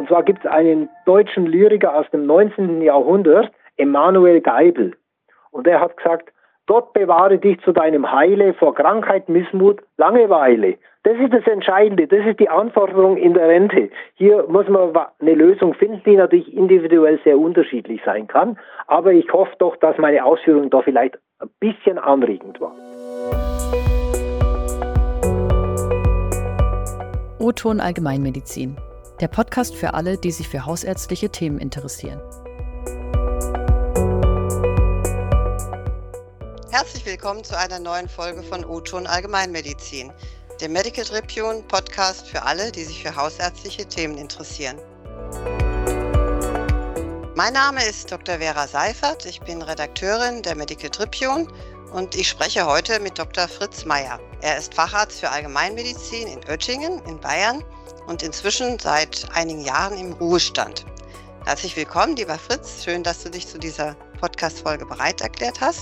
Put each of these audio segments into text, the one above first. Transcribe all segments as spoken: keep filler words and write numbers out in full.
Und zwar gibt es einen deutschen Lyriker aus dem neunzehnten Jahrhundert, Emanuel Geibel. Und der hat gesagt, Gott bewahre dich zu deinem Heile vor Krankheit, Missmut, Langeweile. Das ist das Entscheidende, das ist die Anforderung in der Rente. Hier muss man eine Lösung finden, die natürlich individuell sehr unterschiedlich sein kann. Aber ich hoffe doch, dass meine Ausführung da vielleicht ein bisschen anregend war. O-Ton Allgemeinmedizin, der Podcast für alle, die sich für hausärztliche Themen interessieren. Herzlich willkommen zu einer neuen Folge von O-Ton Allgemeinmedizin, dem Medical Tribune Podcast für alle, die sich für hausärztliche Themen interessieren. Mein Name ist Doktor Vera Seifert, ich bin Redakteurin der Medical Tribune und ich spreche heute mit Doktor Fritz Meyer. Er ist Facharzt für Allgemeinmedizin in Oettingen in Bayern und inzwischen seit einigen Jahren im Ruhestand. Herzlich willkommen, lieber Fritz. Schön, dass du dich zu dieser Podcast-Folge bereit erklärt hast.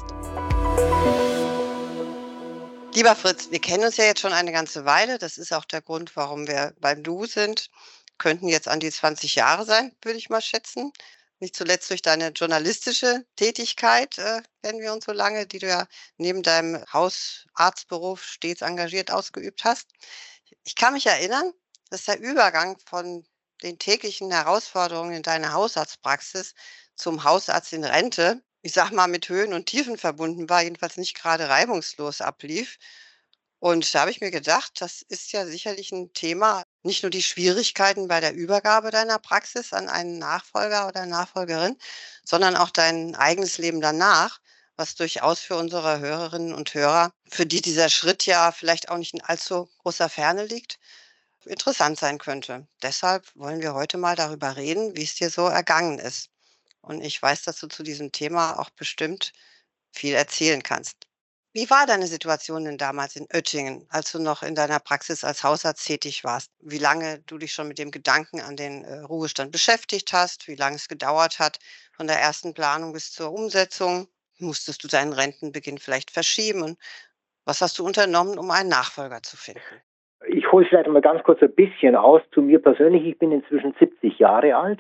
Lieber Fritz, wir kennen uns ja jetzt schon eine ganze Weile. Das ist auch der Grund, warum wir beim Du sind. Könnten jetzt an die zwanzig Jahre sein, würde ich mal schätzen. Nicht zuletzt durch deine journalistische Tätigkeit äh, kennen wir uns so lange, die du ja neben deinem Hausarztberuf stets engagiert ausgeübt hast. Ich kann mich erinnern, dass der Übergang von den täglichen Herausforderungen in deiner Hausarztpraxis zum Hausarzt in Rente, ich sag mal, mit Höhen und Tiefen verbunden war, jedenfalls nicht gerade reibungslos ablief. Und da habe ich mir gedacht, das ist ja sicherlich ein Thema, nicht nur die Schwierigkeiten bei der Übergabe deiner Praxis an einen Nachfolger oder Nachfolgerin, sondern auch dein eigenes Leben danach, was durchaus für unsere Hörerinnen und Hörer, für die dieser Schritt ja vielleicht auch nicht in allzu großer Ferne liegt, interessant sein könnte. Deshalb wollen wir heute mal darüber reden, wie es dir so ergangen ist. Und ich weiß, dass du zu diesem Thema auch bestimmt viel erzählen kannst. Wie war deine Situation denn damals in Oettingen, als du noch in deiner Praxis als Hausarzt tätig warst? Wie lange du dich schon mit dem Gedanken an den äh, Ruhestand beschäftigt hast? Wie lange es gedauert hat von der ersten Planung bis zur Umsetzung? Musstest du deinen Rentenbeginn vielleicht verschieben? Und was hast du unternommen, um einen Nachfolger zu finden? Ich hole vielleicht mal ganz kurz ein bisschen aus zu mir persönlich. Ich bin inzwischen siebzig Jahre alt.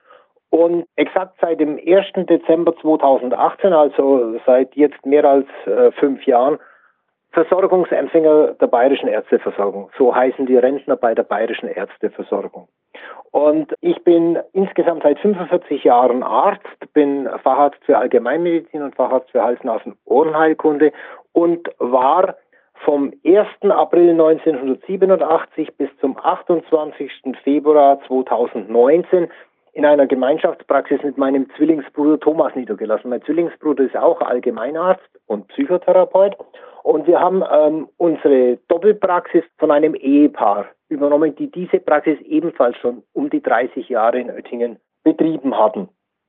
Und exakt seit dem ersten Dezember zweitausendachtzehn, also seit jetzt mehr als äh, fünf Jahren, Versorgungsempfänger der Bayerischen Ärzteversorgung. So heißen die Rentner bei der Bayerischen Ärzteversorgung. Und ich bin insgesamt seit fünfundvierzig Jahren Arzt, bin Facharzt für Allgemeinmedizin und Facharzt für Hals-, Nasen-, Ohrenheilkunde und war vom ersten April neunzehnhundertsiebenundachtzig bis zum achtundzwanzigsten Februar zweitausendneunzehn in einer Gemeinschaftspraxis mit meinem Zwillingsbruder Thomas niedergelassen. Mein Zwillingsbruder ist auch Allgemeinarzt und Psychotherapeut. Und wir haben ähm, unsere Doppelpraxis von einem Ehepaar übernommen, die diese Praxis ebenfalls schon um die dreißig Jahre in Oettingen betrieben hatten.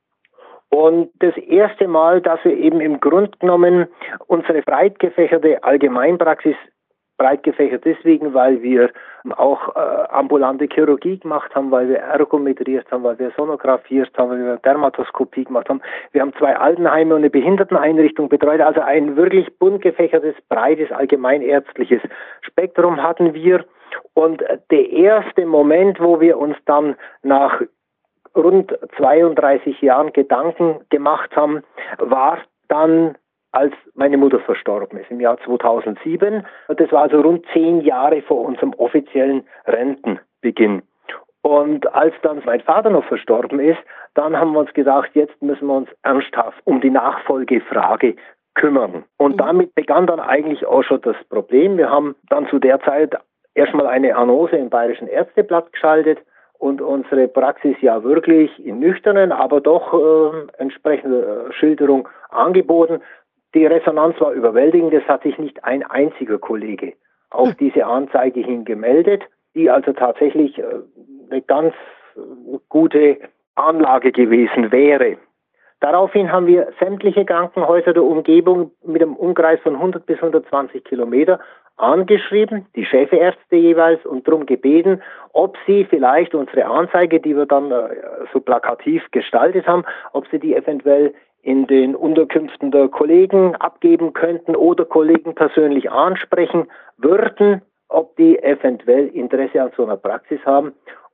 Und das erste Mal, dass wir eben im Grunde genommen unsere breit gefächerte Allgemeinpraxis, breit gefächert deswegen, weil wir auch äh, ambulante Chirurgie gemacht haben, weil wir ergometriert haben, weil wir sonografiert haben, weil wir Dermatoskopie gemacht haben. Wir haben zwei Altenheime und eine Behinderteneinrichtung betreut, also ein wirklich bunt gefächertes, breites, allgemeinärztliches Spektrum hatten wir. Und der erste Moment, wo wir uns dann nach rund zweiunddreißig Jahren Gedanken gemacht haben, war dann, als meine Mutter verstorben ist, im Jahr zweitausendsieben. Das war also rund zehn Jahre vor unserem offiziellen Rentenbeginn. Und als dann mein Vater noch verstorben ist, dann haben wir uns gedacht, jetzt müssen wir uns ernsthaft um die Nachfolgefrage kümmern. Und damit begann dann eigentlich auch schon das Problem. Wir haben dann zu der Zeit erstmal eine Annonce im Bayerischen Ärzteblatt geschaltet und unsere Praxis ja wirklich in nüchternen, aber doch äh, entsprechende Schilderung angeboten. Die Resonanz war überwältigend, es hat sich nicht ein einziger Kollege auf diese Anzeige hin gemeldet, die also tatsächlich äh, eine ganz äh, gute Anlage gewesen wäre. Daraufhin haben wir sämtliche Krankenhäuser der Umgebung mit einem Umkreis von hundert bis hundertzwanzig Kilometer angeschrieben, die Chefärzte jeweils, und darum gebeten, ob sie vielleicht unsere Anzeige, die wir dann äh, so plakativ gestaltet haben, ob sie die eventuell in den Unterkünften der Kollegen abgeben könnten oder Kollegen persönlich ansprechen würden, ob die eventuell Interesse an so einer Praxis haben.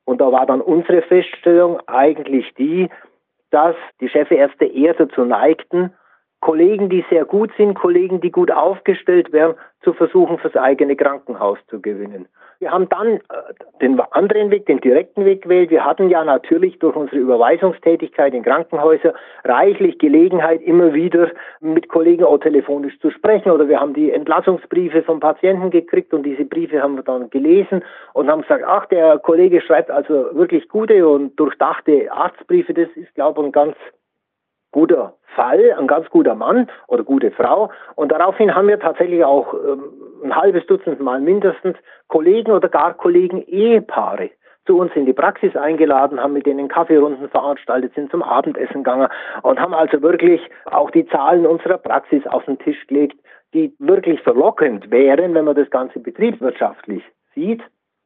Und da war dann unsere Feststellung eigentlich die, dass die Chefärzte eher dazu neigten, Kollegen, die sehr gut sind, Kollegen, die gut aufgestellt wären, zu versuchen, fürs eigene Krankenhaus zu gewinnen. Wir haben dann äh, den anderen Weg, den direkten Weg gewählt. Wir hatten ja natürlich durch unsere Überweisungstätigkeit in Krankenhäuser reichlich Gelegenheit, immer wieder mit Kollegen auch telefonisch zu sprechen. Oder wir haben die Entlassungsbriefe vom Patienten gekriegt und diese Briefe haben wir dann gelesen und haben gesagt, ach, der Kollege schreibt also wirklich gute und durchdachte Arztbriefe. Das ist, glaube ich, ein ganz guter Fall, ein ganz guter Mann oder gute Frau. Und daraufhin haben wir tatsächlich auch ähm, ein halbes Dutzend Mal mindestens Kollegen oder gar Kollegen Ehepaare zu uns in die Praxis eingeladen, haben mit denen Kaffeerunden veranstaltet, sind zum Abendessen gegangen und haben also wirklich auch die Zahlen unserer Praxis auf den Tisch gelegt, die wirklich verlockend wären, wenn man das Ganze betriebswirtschaftlich sieht.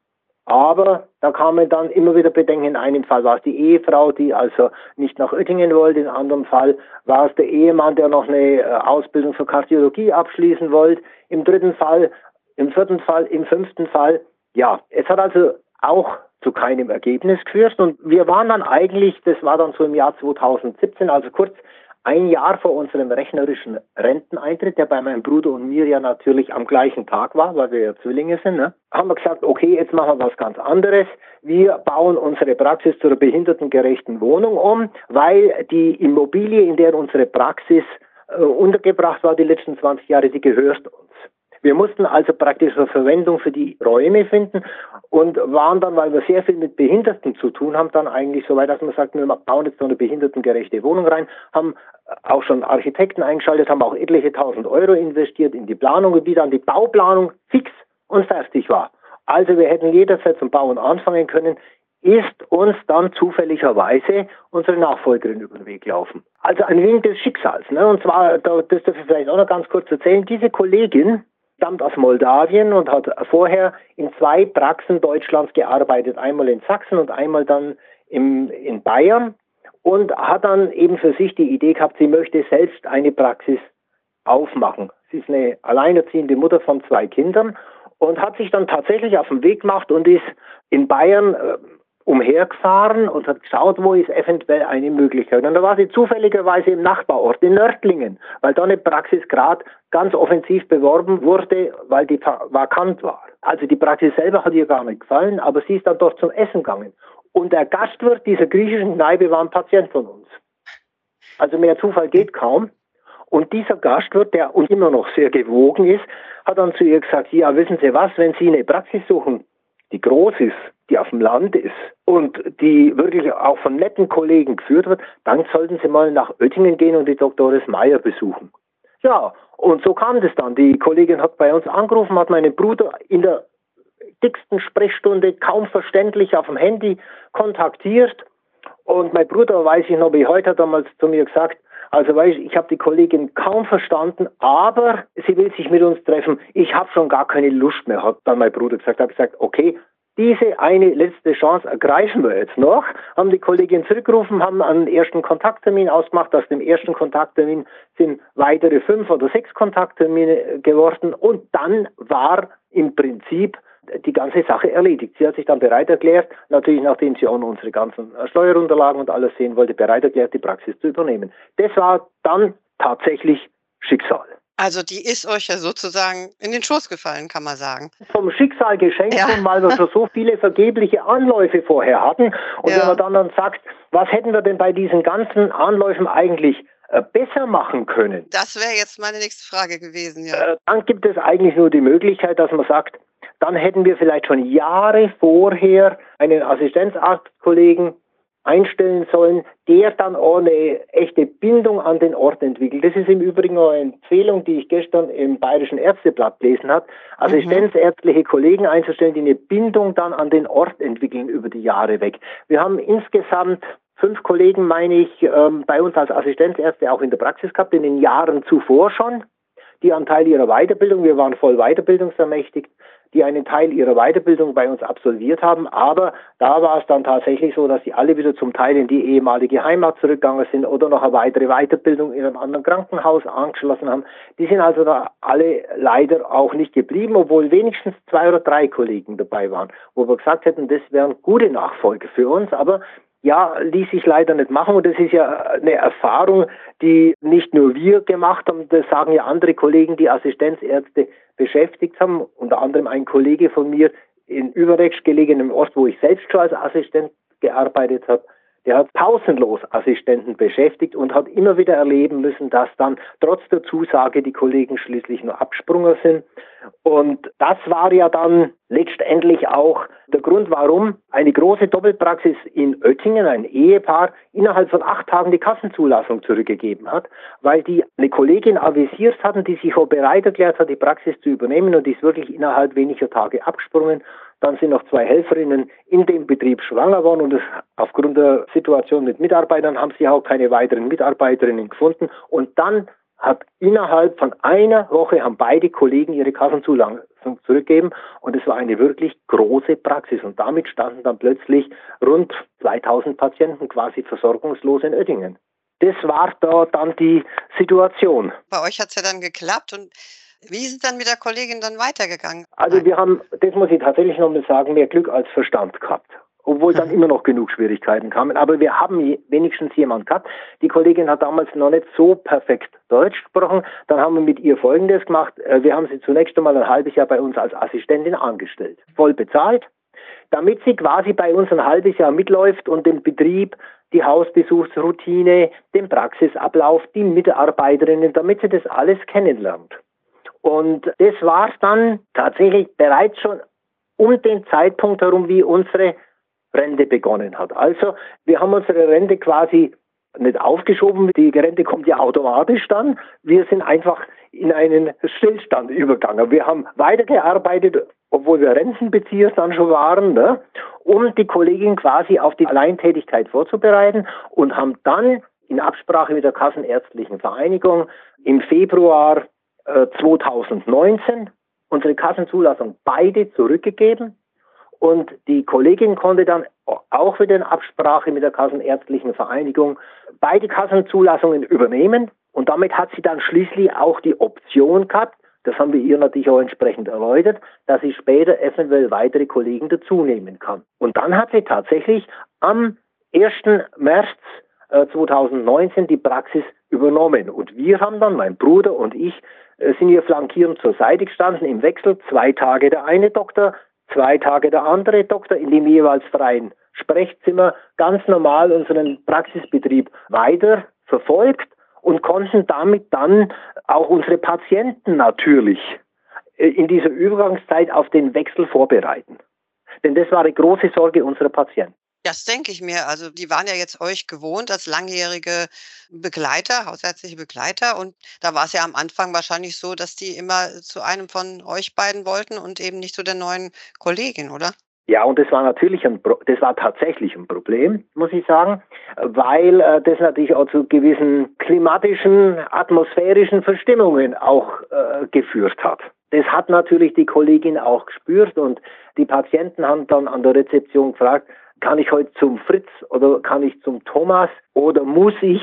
Aber da kamen dann immer wieder Bedenken. In einem Fall war es die Ehefrau, die also nicht nach Oettingen wollte. In einem anderen Fall war es der Ehemann, der noch eine Ausbildung für Kardiologie abschließen wollte. Im dritten Fall, im vierten Fall, im fünften Fall. Ja, es hat also auch zu keinem Ergebnis geführt. Und wir waren dann eigentlich, das war dann so im Jahr zweitausendsiebzehn, also kurz ein Jahr vor unserem rechnerischen Renteneintritt, der bei meinem Bruder und mir ja natürlich am gleichen Tag war, weil wir ja Zwillinge sind, ne? Haben wir gesagt, okay, jetzt machen wir was ganz anderes. Wir bauen unsere Praxis zu einer behindertengerechten Wohnung um, weil die Immobilie, in der unsere Praxis äh, untergebracht war, die letzten zwanzig Jahre, die gehört uns. Wir mussten also praktisch eine Verwendung für die Räume finden und waren dann, weil wir sehr viel mit Behinderten zu tun haben, dann eigentlich so weit, dass man sagt, wir bauen jetzt so eine behindertengerechte Wohnung rein, haben auch schon Architekten eingeschaltet, haben auch etliche tausend Euro investiert in die Planung, wie dann die Bauplanung fix und fertig war. Also wir hätten jederzeit zum Bauen anfangen können, ist uns dann zufälligerweise unsere Nachfolgerin über den Weg laufen. Also ein Wink des Schicksals, ne? Und zwar, das darf ich vielleicht auch noch ganz kurz erzählen, diese Kollegin stammt aus Moldawien und hat vorher in zwei Praxen Deutschlands gearbeitet, einmal in Sachsen und einmal dann im, in Bayern und hat dann eben für sich die Idee gehabt, sie möchte selbst eine Praxis aufmachen. Sie ist eine alleinerziehende Mutter von zwei Kindern und hat sich dann tatsächlich auf den Weg gemacht und ist in Bayern äh, umhergefahren und hat geschaut, wo ist eventuell eine Möglichkeit. Und da war sie zufälligerweise im Nachbarort, in Nördlingen, weil da eine Praxis gerade ganz offensiv beworben wurde, weil die vakant war. Also die Praxis selber hat ihr gar nicht gefallen, aber sie ist dann dort zum Essen gegangen. Und der Gastwirt dieser griechischen Kneipe war ein Patient von uns. Also mehr Zufall geht kaum. Und dieser Gastwirt, der uns immer noch sehr gewogen ist, hat dann zu ihr gesagt, ja, wissen Sie was, wenn Sie eine Praxis suchen, die groß ist, die auf dem Land ist und die wirklich auch von netten Kollegen geführt wird, dann sollten Sie mal nach Oettingen gehen und die Doktoris Meyer besuchen. Ja, und so kam das dann. Die Kollegin hat bei uns angerufen, hat meinen Bruder in der dicksten Sprechstunde kaum verständlich auf dem Handy kontaktiert und mein Bruder, weiß ich noch wie heute, hat damals zu mir gesagt, also weiß ich, ich habe die Kollegin kaum verstanden, aber sie will sich mit uns treffen. Ich habe schon gar keine Lust mehr, hat dann mein Bruder gesagt. Ich habe gesagt, okay, diese eine letzte Chance ergreifen wir jetzt noch, haben die Kollegin zurückgerufen, haben einen ersten Kontakttermin ausgemacht. Aus dem ersten Kontakttermin sind weitere fünf oder sechs Kontakttermine geworden und dann war im Prinzip die ganze Sache erledigt. Sie hat sich dann bereit erklärt, natürlich nachdem sie auch noch unsere ganzen Steuerunterlagen und alles sehen wollte, bereit erklärt, die Praxis zu übernehmen. Das war dann tatsächlich Schicksal. Also die ist euch ja sozusagen in den Schoß gefallen, kann man sagen. Vom Schicksal geschenkt, Ja. weil wir schon so viele vergebliche Anläufe vorher hatten. Und Ja. wenn man dann, dann sagt, was hätten wir denn bei diesen ganzen Anläufen eigentlich äh, besser machen können? Das wäre jetzt meine nächste Frage gewesen, ja. Äh, dann gibt es eigentlich nur die Möglichkeit, dass man sagt, dann hätten wir vielleicht schon Jahre vorher einen Assistenzarztkollegen einstellen sollen, der dann auch eine echte Bindung an den Ort entwickelt. Das ist im Übrigen auch eine Empfehlung, die ich gestern im Bayerischen Ärzteblatt gelesen habe, assistenzärztliche Kollegen einzustellen, die eine Bindung dann an den Ort entwickeln über die Jahre weg. Wir haben insgesamt fünf Kollegen, meine ich, ähm, bei uns als Assistenzärzte auch in der Praxis gehabt, in den Jahren zuvor schon, die an Teil ihrer Weiterbildung, wir waren voll weiterbildungsermächtigt, die einen Teil ihrer Weiterbildung bei uns absolviert haben. Aber da war es dann tatsächlich so, dass sie alle wieder zum Teil in die ehemalige Heimat zurückgegangen sind oder noch eine weitere Weiterbildung in einem anderen Krankenhaus angeschlossen haben. Die sind also da alle leider auch nicht geblieben, obwohl wenigstens zwei oder drei Kollegen dabei waren, wo wir gesagt hätten, das wären gute Nachfolger für uns. Aber ja, ließ sich leider nicht machen und das ist ja eine Erfahrung, die nicht nur wir gemacht haben, das sagen ja andere Kollegen, die Assistenzärzte beschäftigt haben, unter anderem ein Kollege von mir in Überregsch gelegenem Ort, wo ich selbst schon als Assistent gearbeitet habe. Der hat pausenlos Assistenten beschäftigt und hat immer wieder erleben müssen, dass dann trotz der Zusage die Kollegen schließlich nur abgesprungen sind. Und das war ja dann letztendlich auch der Grund, warum eine große Doppelpraxis in Oettingen, ein Ehepaar, innerhalb von acht Tagen die Kassenzulassung zurückgegeben hat, weil die eine Kollegin avisiert hatten, die sich auch bereit erklärt hat, die Praxis zu übernehmen und die ist wirklich innerhalb weniger Tage abgesprungen. Dann sind noch zwei Helferinnen in dem Betrieb schwanger geworden und das, aufgrund der Situation mit Mitarbeitern haben sie auch keine weiteren Mitarbeiterinnen gefunden. Und dann hat innerhalb von einer Woche haben beide Kollegen ihre Kassenzulassung zurückgegeben und es war eine wirklich große Praxis. Und damit standen dann plötzlich rund zweitausend Patienten quasi versorgungslos in Oettingen. Das war da dann die Situation. Bei euch hat es ja dann geklappt und wie ist es dann mit der Kollegin dann weitergegangen? Also wir haben, das muss ich tatsächlich nochmal sagen, mehr Glück als Verstand gehabt. Obwohl dann immer noch genug Schwierigkeiten kamen. Aber wir haben wenigstens jemanden gehabt. Die Kollegin hat damals noch nicht so perfekt Deutsch gesprochen. Dann haben wir mit ihr Folgendes gemacht. Wir haben sie zunächst einmal ein halbes Jahr bei uns als Assistentin angestellt. Voll bezahlt. Damit sie quasi bei uns ein halbes Jahr mitläuft und den Betrieb, die Hausbesuchsroutine, den Praxisablauf, die Mitarbeiterinnen, damit sie das alles kennenlernt. Und das war dann tatsächlich bereits schon um den Zeitpunkt herum, wie unsere Rente begonnen hat. Also wir haben unsere Rente quasi nicht aufgeschoben, die Rente kommt ja automatisch dann. Wir sind einfach in einen Stillstand übergegangen. Wir haben weitergearbeitet, obwohl wir Rentenbezieher dann schon waren, ne, um die Kollegin quasi auf die Alleintätigkeit vorzubereiten und haben dann in Absprache mit der Kassenärztlichen Vereinigung im Februar zweitausendneunzehn unsere Kassenzulassung beide zurückgegeben und die Kollegin konnte dann auch wieder in Absprache mit der Kassenärztlichen Vereinigung beide Kassenzulassungen übernehmen und damit hat sie dann schließlich auch die Option gehabt, das haben wir ihr natürlich auch entsprechend erläutert, dass sie später eventuell weitere Kollegen dazunehmen kann. Und dann hat sie tatsächlich am ersten März zweitausendneunzehn die Praxis übernommen und wir haben dann, mein Bruder und ich, sind hier flankierend zur Seite gestanden im Wechsel, zwei Tage der eine Doktor, zwei Tage der andere Doktor in dem jeweils freien Sprechzimmer, ganz normal unseren Praxisbetrieb weiter verfolgt und konnten damit dann auch unsere Patienten natürlich in dieser Übergangszeit auf den Wechsel vorbereiten. Denn das war eine große Sorge unserer Patienten. Das denke ich mir. Also die waren ja jetzt euch gewohnt als langjährige Begleiter, hausärztliche Begleiter. Und da war es ja am Anfang wahrscheinlich so, dass die immer zu einem von euch beiden wollten und eben nicht zu der neuen Kollegin, oder? Ja, und das war natürlich ein, das war tatsächlich ein Problem, muss ich sagen, weil äh, das natürlich auch zu gewissen klimatischen, atmosphärischen Verstimmungen auch äh, geführt hat. Das hat natürlich die Kollegin auch gespürt und die Patienten haben dann an der Rezeption gefragt, kann ich heute zum Fritz oder kann ich zum Thomas oder muss ich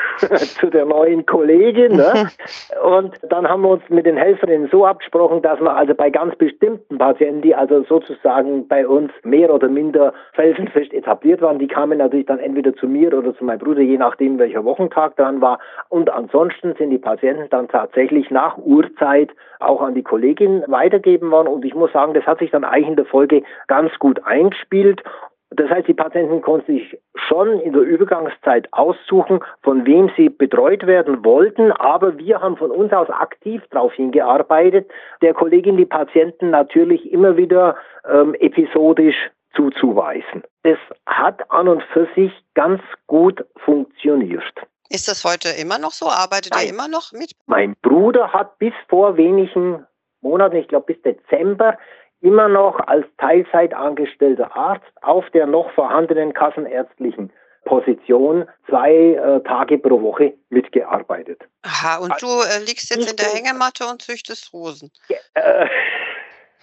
zu der neuen Kollegin? Ne? Und dann haben wir uns mit den Helferinnen so abgesprochen, dass wir also bei ganz bestimmten Patienten, die also sozusagen bei uns mehr oder minder felsenfest etabliert waren, die kamen natürlich dann entweder zu mir oder zu meinem Bruder, je nachdem welcher Wochentag dran war. Und ansonsten sind die Patienten dann tatsächlich nach Uhrzeit auch an die Kollegin weitergeben worden. Und ich muss sagen, das hat sich dann eigentlich in der Folge ganz gut eingespielt. Das heißt, die Patienten konnten sich schon in der Übergangszeit aussuchen, von wem sie betreut werden wollten, aber wir haben von uns aus aktiv darauf hingearbeitet, der Kollegin die Patienten natürlich immer wieder ähm, episodisch zuzuweisen. Das hat an und für sich ganz gut funktioniert. Ist das heute immer noch so? Arbeitet Nein. er immer noch mit? Mein Bruder hat bis vor wenigen Monaten, ich glaube bis Dezember, immer noch als Teilzeitangestellter Arzt auf der noch vorhandenen kassenärztlichen Position zwei äh, Tage pro Woche mitgearbeitet. Aha, und du äh, liegst jetzt Ich in der bin- Hängematte und züchtest Rosen. Äh,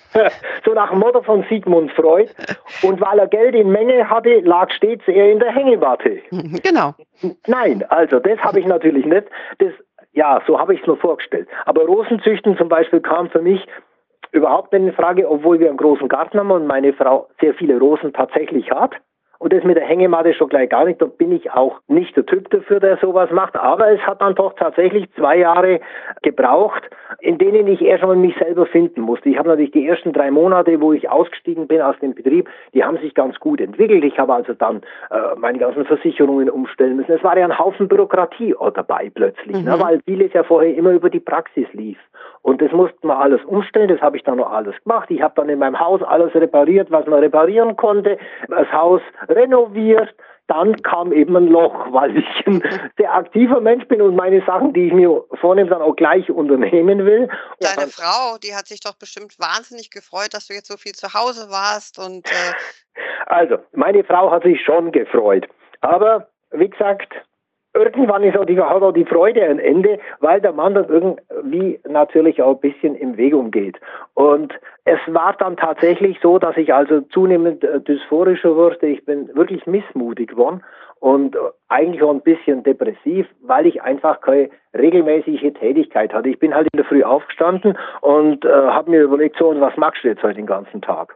So nach dem Motto von Sigmund Freud. Und weil er Geld in Menge hatte, lag stets er in der Hängematte. Genau. Nein, also das habe ich natürlich nicht. Das, ja, so habe ich es mir vorgestellt. Aber Rosenzüchten zum Beispiel kam für mich überhaupt nicht in Frage, obwohl wir einen großen Garten haben und meine Frau sehr viele Rosen tatsächlich hat. Und das mit der Hängematte schon gleich gar nicht. Da bin ich auch nicht der Typ dafür, der sowas macht. Aber es hat dann doch tatsächlich zwei Jahre gebraucht, in denen ich erst einmal mich selber finden musste. Ich habe natürlich die ersten drei Monate, wo ich ausgestiegen bin aus dem Betrieb, die haben sich ganz gut entwickelt. Ich habe also dann äh, meine ganzen Versicherungen umstellen müssen. Es war ja ein Haufen Bürokratie dabei plötzlich, mhm. ne, weil vieles ja vorher immer über die Praxis lief. Und das mussten wir alles umstellen, das habe ich dann noch alles gemacht. Ich habe dann in meinem Haus alles repariert, was man reparieren konnte, das Haus renoviert. Dann kam eben ein Loch, weil ich ein sehr aktiver Mensch bin und meine Sachen, die ich mir vornehme, dann auch gleich unternehmen will. Deine Frau, die hat sich doch bestimmt wahnsinnig gefreut, dass du jetzt so viel zu Hause warst. Und äh Also, meine Frau hat sich schon gefreut. Aber, wie gesagt, irgendwann ist auch die, hat auch die Freude ein Ende, weil der Mann dann irgendwie natürlich auch ein bisschen im Weg umgeht. Und es war dann tatsächlich so, dass ich also zunehmend äh, dysphorischer wurde. Ich bin wirklich missmutig geworden und äh, eigentlich auch ein bisschen depressiv, weil ich einfach keine regelmäßige Tätigkeit hatte. Ich bin halt in der Früh aufgestanden und äh, habe mir überlegt, so, und was machst du jetzt heute den ganzen Tag?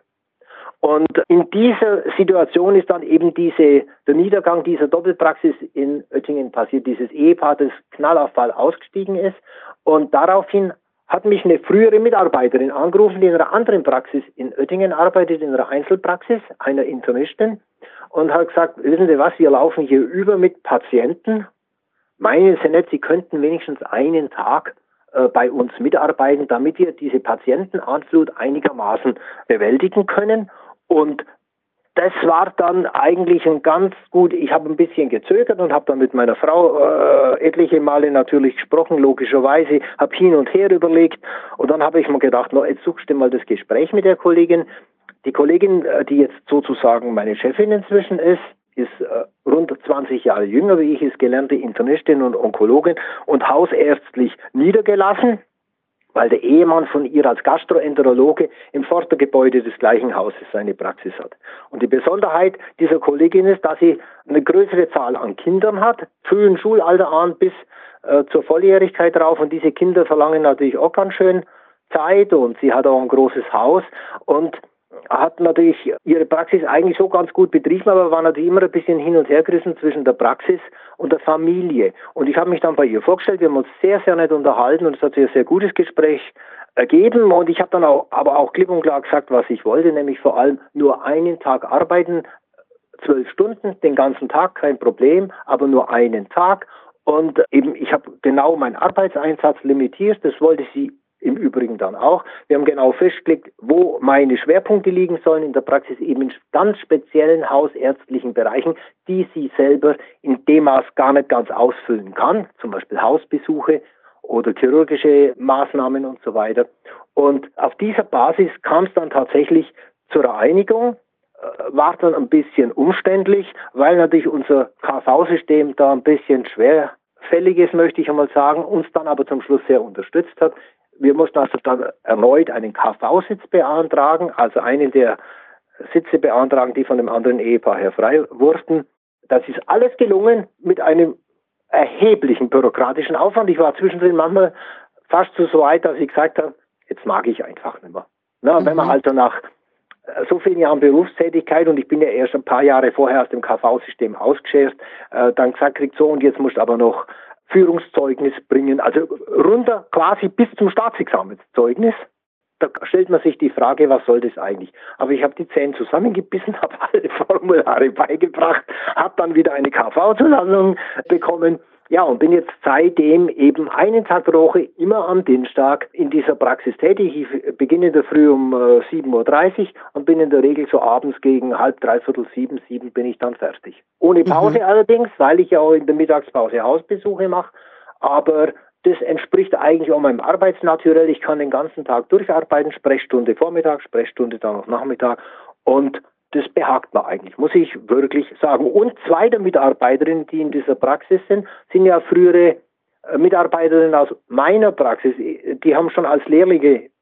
Und in dieser Situation ist dann eben diese, der Niedergang dieser Doppelpraxis in Oettingen passiert, dieses Ehepaar, das Knallauffall ausgestiegen ist. Und daraufhin hat mich eine frühere Mitarbeiterin angerufen, die in einer anderen Praxis in Oettingen arbeitet, in einer Einzelpraxis, einer Internistin, und hat gesagt, wissen Sie was, wir laufen hier über mit Patienten. Meinen Sie nicht, Sie könnten wenigstens einen Tag äh, bei uns mitarbeiten, damit wir diese Patientenanflut einigermaßen bewältigen können. Und das war dann eigentlich ein ganz gut, ich habe ein bisschen gezögert und habe dann mit meiner Frau äh, etliche Male natürlich gesprochen, logischerweise, habe hin und her überlegt und dann habe ich mir gedacht, no, jetzt suchst du mal das Gespräch mit der Kollegin. Die Kollegin, die jetzt sozusagen meine Chefin inzwischen ist, ist äh, rund zwanzig Jahre jünger wie ich, ist gelernte Internistin und Onkologin und hausärztlich niedergelassen, weil der Ehemann von ihr als Gastroenterologe im Vordergebäude des gleichen Hauses seine Praxis hat. Und die Besonderheit dieser Kollegin ist, dass sie eine größere Zahl an Kindern hat, frühen Schulalter an bis äh, zur Volljährigkeit drauf. Und diese Kinder verlangen natürlich auch ganz schön Zeit und sie hat auch ein großes Haus und hat natürlich ihre Praxis eigentlich so ganz gut betrieben, aber war natürlich immer ein bisschen hin und her gerissen zwischen der Praxis und der Familie. Und ich habe mich dann bei ihr vorgestellt, wir haben uns sehr, sehr nett unterhalten und es hat sich ein sehr gutes Gespräch ergeben und ich habe dann auch, aber auch klipp und klar gesagt, was ich wollte, nämlich vor allem nur einen Tag arbeiten, zwölf Stunden, den ganzen Tag, kein Problem, aber nur einen Tag. Und eben, ich habe genau meinen Arbeitseinsatz limitiert, das wollte sie im Übrigen dann auch. Wir haben genau festgelegt, wo meine Schwerpunkte liegen sollen in der Praxis, eben in ganz speziellen hausärztlichen Bereichen, die sie selber in dem Maß gar nicht ganz ausfüllen kann, zum Beispiel Hausbesuche oder chirurgische Maßnahmen und so weiter. Und auf dieser Basis kam es dann tatsächlich zur Einigung, war dann ein bisschen umständlich, weil natürlich unser K V-System da ein bisschen schwerfällig ist, möchte ich einmal sagen, uns dann aber zum Schluss sehr unterstützt hat. Wir mussten also dann erneut einen K V-Sitz beantragen, also einen der Sitze beantragen, die von dem anderen Ehepaar her frei wurden. Das ist alles gelungen mit einem erheblichen bürokratischen Aufwand. Ich war zwischendrin manchmal fast so weit, dass ich gesagt habe, jetzt mag ich einfach nicht mehr. Na, mhm. Wenn man also nach so vielen Jahren Berufstätigkeit, und ich bin ja erst ein paar Jahre vorher aus dem K V-System ausgeschert, äh, dann gesagt kriegt, so und jetzt musst du aber noch Führungszeugnis bringen, also runter quasi bis zum Staatsexamenszeugnis. Da stellt man sich die Frage, was soll das eigentlich? Aber ich habe die Zähne zusammengebissen, habe alle Formulare beigebracht, habe dann wieder eine K V-Zulassung bekommen. Ja, und bin jetzt seitdem eben einen Tag pro Woche immer am Dienstag in dieser Praxis tätig. Ich beginne in der Früh um äh, sieben Uhr dreißig und bin in der Regel so abends gegen halb, dreiviertel sieben, sieben bin ich dann fertig. Ohne Pause mhm. allerdings, weil ich ja auch in der Mittagspause Hausbesuche mache. Aber das entspricht eigentlich auch meinem Arbeitsnaturell. Ich kann den ganzen Tag durcharbeiten, Sprechstunde Vormittag, Sprechstunde dann noch Nachmittag und das behagt mir eigentlich, muss ich wirklich sagen. Und zwei der Mitarbeiterinnen, die in dieser Praxis sind, sind ja frühere Mitarbeiterinnen aus meiner Praxis. Die haben schon als Lehrlinge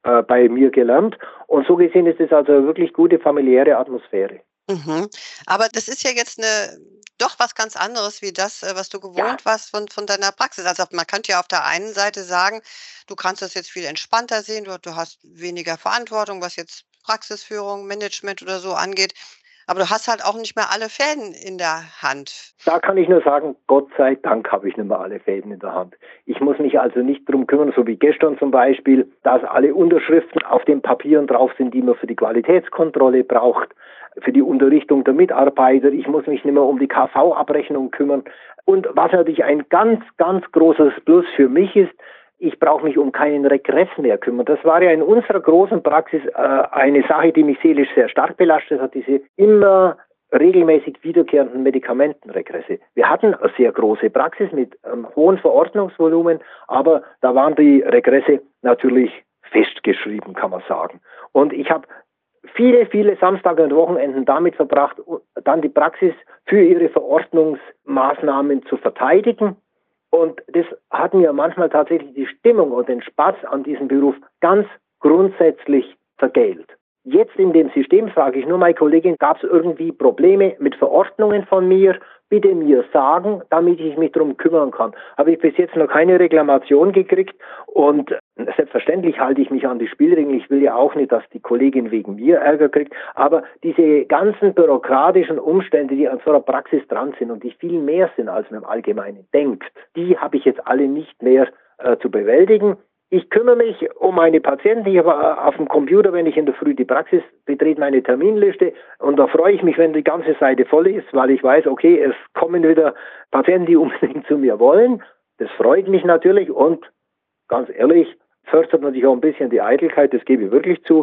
äh, bei mir gelernt. Und so gesehen ist es also eine wirklich gute familiäre Atmosphäre. Mhm. Aber das ist ja jetzt 'ne doch was ganz anderes wie das, äh, was du Ja, gewohnt warst von von deiner Praxis. Also, man könnte ja auf der einen Seite sagen, du kannst das jetzt viel entspannter sehen, du du hast weniger Verantwortung, was jetzt Praxisführung, Management oder so angeht. Aber du hast halt auch nicht mehr alle Fäden in der Hand. da kann ich nur sagen, Gott sei Dank habe ich nicht mehr alle Fäden in der Hand. Ich muss mich also nicht drum kümmern, so wie gestern zum Beispiel, dass alle Unterschriften auf den Papieren drauf sind, die man für die Qualitätskontrolle braucht, für die Unterrichtung der Mitarbeiter. Ich muss mich nicht mehr um die K V-Abrechnung kümmern. Und was natürlich ein ganz, ganz großes Plus für mich ist, ich brauche mich um keinen Regress mehr kümmern. Das war ja in unserer großen Praxis äh, eine Sache, die mich seelisch sehr stark belastet hat, diese immer regelmäßig wiederkehrenden Medikamentenregresse. Wir hatten eine sehr große Praxis mit einem hohen Verordnungsvolumen, aber da waren die Regresse natürlich festgeschrieben, kann man sagen. Und ich habe viele, viele Samstage und Wochenenden damit verbracht, dann die Praxis für ihre Verordnungsmaßnahmen zu verteidigen. Und das hat mir manchmal tatsächlich die Stimmung und den Spaß an diesem Beruf ganz grundsätzlich vergällt. Jetzt in dem System frage ich nur meine Kollegin, gab es irgendwie Probleme mit Verordnungen von mir? Bitte mir sagen, damit ich mich darum kümmern kann. Habe ich bis jetzt noch keine Reklamation gekriegt und selbstverständlich halte ich mich an die Spielregeln. Ich will ja auch nicht, dass die Kollegin wegen mir Ärger kriegt, aber diese ganzen bürokratischen Umstände, die an so einer Praxis dran sind und die viel mehr sind, als man im Allgemeinen denkt, die habe ich jetzt alle nicht mehr äh, zu bewältigen. Ich kümmere mich um meine Patienten. Ich habe auf dem Computer, wenn ich in der Früh die Praxis betrete, meine Terminliste. Und da freue ich mich, wenn die ganze Seite voll ist, weil ich weiß, okay, es kommen wieder Patienten, die unbedingt zu mir wollen. Das freut mich natürlich und ganz ehrlich, fördert natürlich auch ein bisschen die Eitelkeit, das gebe ich wirklich zu.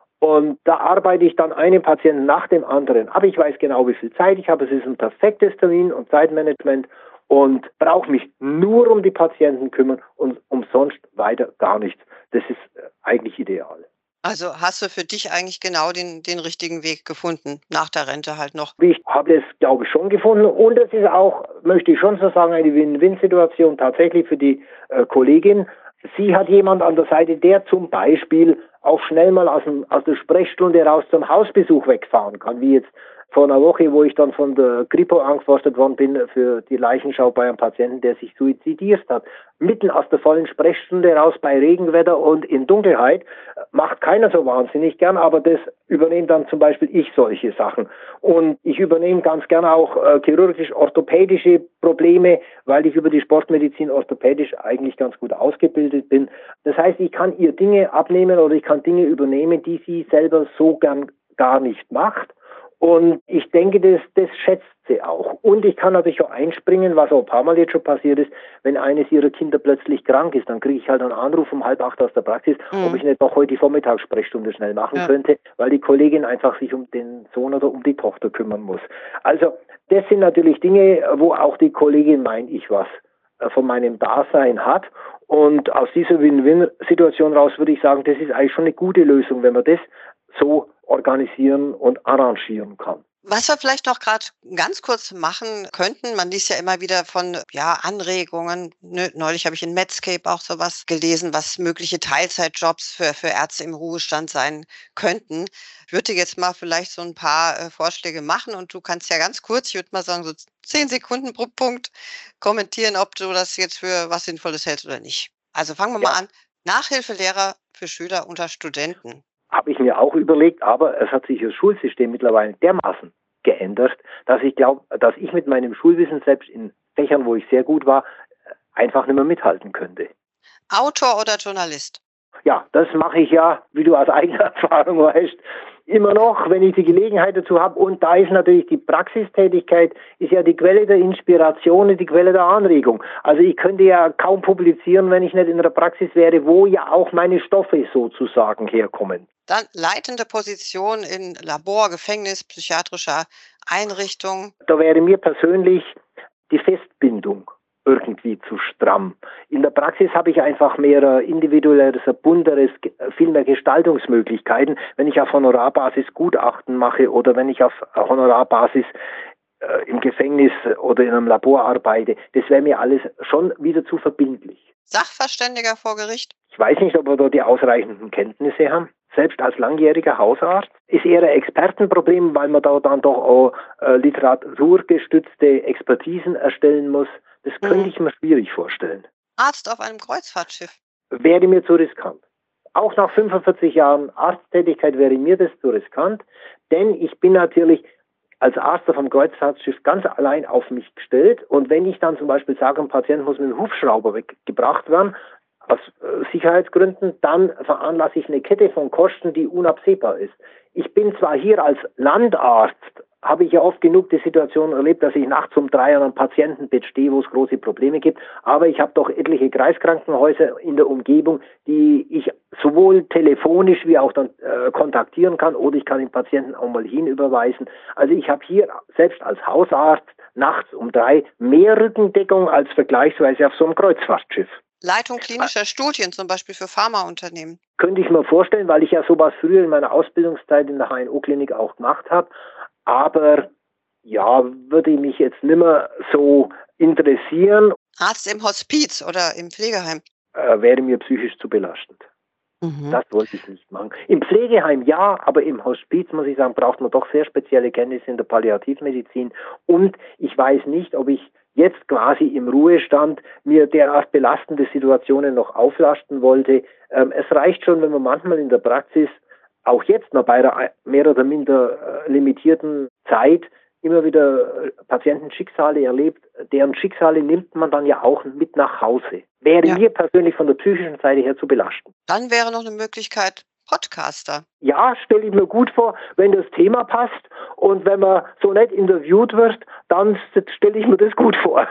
Und da arbeite ich dann einen Patienten nach dem anderen. Aber ich weiß genau, wie viel Zeit ich habe. Es ist ein perfektes Termin- und Zeitmanagement. Und brauche mich nur um die Patienten kümmern und umsonst weiter gar nichts. Das ist eigentlich ideal. Also, hast du für dich eigentlich genau den den richtigen Weg gefunden, nach der Rente halt noch? Ich habe es, glaube ich, schon gefunden. Und es ist auch, möchte ich schon so sagen, eine Win-Win-Situation tatsächlich für die äh, Kollegin. Sie hat jemand an der Seite, der zum Beispiel auch schnell mal aus, dem, aus der Sprechstunde raus zum Hausbesuch wegfahren kann, wie jetzt vor einer Woche, wo ich dann von der Kripo angeforstet worden bin für die Leichenschau bei einem Patienten, der sich suizidiert hat. Mitten aus der vollen Sprechstunde raus bei Regenwetter und in Dunkelheit. Macht keiner so wahnsinnig gern, aber das übernehme dann zum Beispiel ich solche Sachen. Und ich übernehme ganz gerne auch äh, chirurgisch-orthopädische Probleme, weil ich über die Sportmedizin orthopädisch eigentlich ganz gut ausgebildet bin. Das heißt, ich kann ihr Dinge abnehmen oder ich kann Dinge übernehmen, die sie selber so gern gar nicht macht. Und ich denke, das, das schätzt sie auch. Und ich kann natürlich auch einspringen, was auch ein paar Mal jetzt schon passiert ist, wenn eines ihrer Kinder plötzlich krank ist, dann kriege ich halt einen Anruf um halb acht aus der Praxis, mhm. ob ich nicht doch heute die Vormittagssprechstunde schnell machen ja. könnte, weil die Kollegin einfach sich um den Sohn oder um die Tochter kümmern muss. Also das sind natürlich Dinge, wo auch die Kollegin, meine ich, was von meinem Dasein hat. Und aus dieser Win-Win-Situation raus würde ich sagen, das ist eigentlich schon eine gute Lösung, wenn man das so organisieren und arrangieren kann. Was wir vielleicht noch gerade ganz kurz machen könnten, man liest ja immer wieder von ja, Anregungen. Neulich habe ich in Medscape auch sowas gelesen, was mögliche Teilzeitjobs für, für Ärzte im Ruhestand sein könnten. Ich würde jetzt mal vielleicht so ein paar äh, Vorschläge machen und du kannst ja ganz kurz, ich würde mal sagen so zehn Sekunden pro Punkt kommentieren, ob du das jetzt für was Sinnvolles hältst oder nicht. Also fangen wir ja. mal an. Nachhilfelehrer für Schüler unter Studenten. Habe ich mir auch überlegt, aber es hat sich das Schulsystem mittlerweile dermaßen geändert, dass ich glaube, dass ich mit meinem Schulwissen selbst in Fächern, wo ich sehr gut war, einfach nicht mehr mithalten könnte. Autor oder Journalist? Ja, das mache ich ja, wie du aus eigener Erfahrung weißt, immer noch, wenn ich die Gelegenheit dazu habe. Und da ist natürlich die Praxistätigkeit, ist ja die Quelle der Inspiration, die Quelle der Anregung. Also ich könnte ja kaum publizieren, wenn ich nicht in einer Praxis wäre, wo ja auch meine Stoffe sozusagen herkommen. Dann leitende Position in Labor, Gefängnis, psychiatrischer Einrichtung. Da wäre mir persönlich die Festbindung irgendwie zu stramm. In der Praxis habe ich einfach mehr individuelles, bunteres, viel mehr Gestaltungsmöglichkeiten, wenn ich auf Honorarbasis Gutachten mache oder wenn ich auf Honorarbasis äh, im Gefängnis oder in einem Labor arbeite. Das wäre mir alles schon wieder zu verbindlich. Sachverständiger vor Gericht? Ich weiß nicht, ob wir da die ausreichenden Kenntnisse haben. Selbst als langjähriger Hausarzt ist eher ein Expertenproblem, weil man da dann doch auch äh, literaturgestützte Expertisen erstellen muss. Das mhm. könnte ich mir schwierig vorstellen. Arzt auf einem Kreuzfahrtschiff? Wäre mir zu riskant. Auch nach fünfundvierzig Jahren Arzttätigkeit wäre mir das zu riskant, denn ich bin natürlich als Arzt auf einem Kreuzfahrtschiff ganz allein auf mich gestellt. Und wenn ich dann zum Beispiel sage, ein Patient muss mit dem Hubschrauber weggebracht werden, aus Sicherheitsgründen, dann veranlasse ich eine Kette von Kosten, die unabsehbar ist. Ich bin zwar hier als Landarzt, habe ich ja oft genug die Situation erlebt, dass ich nachts um drei an einem Patientenbett stehe, wo es große Probleme gibt, aber ich habe doch etliche Kreiskrankenhäuser in der Umgebung, die ich sowohl telefonisch wie auch dann äh, kontaktieren kann, oder ich kann den Patienten auch mal hinüberweisen. Also ich habe hier selbst als Hausarzt nachts um drei mehr Rückendeckung als vergleichsweise auf so einem Kreuzfahrtschiff. Leitung klinischer Studien, zum Beispiel für Pharmaunternehmen. Könnte ich mir vorstellen, weil ich ja sowas früher in meiner Ausbildungszeit in der H N O-Klinik auch gemacht habe. Aber ja, würde mich jetzt nicht mehr so interessieren. Arzt im Hospiz oder im Pflegeheim? Äh, wäre mir psychisch zu belastend. Mhm. Das wollte ich nicht machen. Im Pflegeheim ja, aber im Hospiz, muss ich sagen, braucht man doch sehr spezielle Kenntnisse in der Palliativmedizin. Und ich weiß nicht, ob ich jetzt quasi im Ruhestand mir derart belastende Situationen noch auflasten wollte. Ähm, es reicht schon, wenn man manchmal in der Praxis, auch jetzt noch bei einer mehr oder minder äh, limitierten Zeit, immer wieder äh, Patientenschicksale erlebt, deren Schicksale nimmt man dann ja auch mit nach Hause. Wäre ja. mir persönlich von der psychischen Seite her zu belasten. Dann wäre noch eine Möglichkeit, Podcaster. Ja, stelle ich mir gut vor, wenn das Thema passt und wenn man so nett interviewt wird, dann stelle ich mir das gut vor.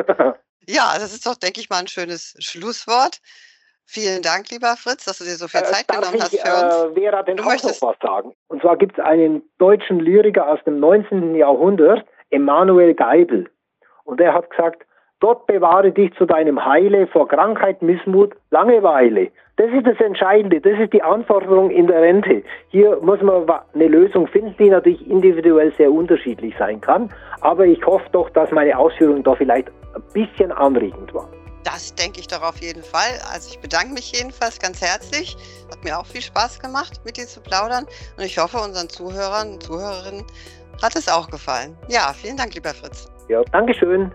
Ja, das ist doch, denke ich mal, ein schönes Schlusswort. Vielen Dank, lieber Fritz, dass du dir so viel Zeit äh, genommen ich, hast für uns. Äh, Vera, denn auch noch was sagen. Und zwar gibt es einen deutschen Lyriker aus dem neunzehnten Jahrhundert, Emanuel Geibel. Und der hat gesagt, Gott bewahre dich zu deinem Heile vor Krankheit, Missmut, Langeweile. Das ist das Entscheidende, das ist die Anforderung in der Rente. Hier muss man eine Lösung finden, die natürlich individuell sehr unterschiedlich sein kann. Aber ich hoffe doch, dass meine Ausführungen da vielleicht ein bisschen anregend waren. Das denke ich doch auf jeden Fall. Also ich bedanke mich jedenfalls ganz herzlich. Hat mir auch viel Spaß gemacht, mit dir zu plaudern. Und ich hoffe, unseren Zuhörern und Zuhörerinnen hat es auch gefallen. Ja, vielen Dank, lieber Fritz. Ja, Dankeschön.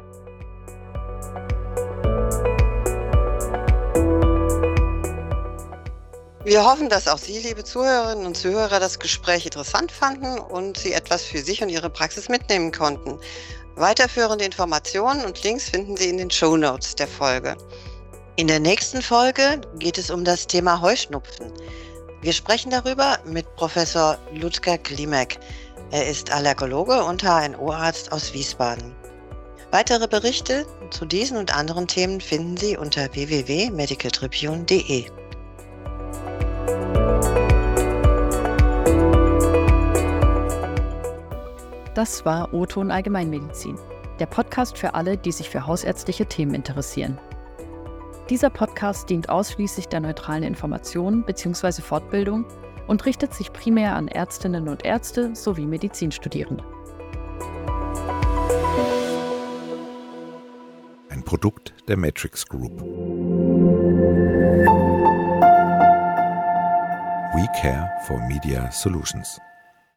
Wir hoffen, dass auch Sie, liebe Zuhörerinnen und Zuhörer, das Gespräch interessant fanden und Sie etwas für sich und Ihre Praxis mitnehmen konnten. Weiterführende Informationen und Links finden Sie in den Shownotes der Folge. In der nächsten Folge geht es um das Thema Heuschnupfen. Wir sprechen darüber mit Professor Ludger Klimek. Er ist Allergologe und H N O-Arzt aus Wiesbaden. Weitere Berichte zu diesen und anderen Themen finden Sie unter w w w punkt medical tribune punkt d e. Das war O-Ton Allgemeinmedizin, der Podcast für alle, die sich für hausärztliche Themen interessieren. Dieser Podcast dient ausschließlich der neutralen Information bzw. Fortbildung und richtet sich primär an Ärztinnen und Ärzte sowie Medizinstudierende. Ein Produkt der Matrix Group. We care for Media Solutions.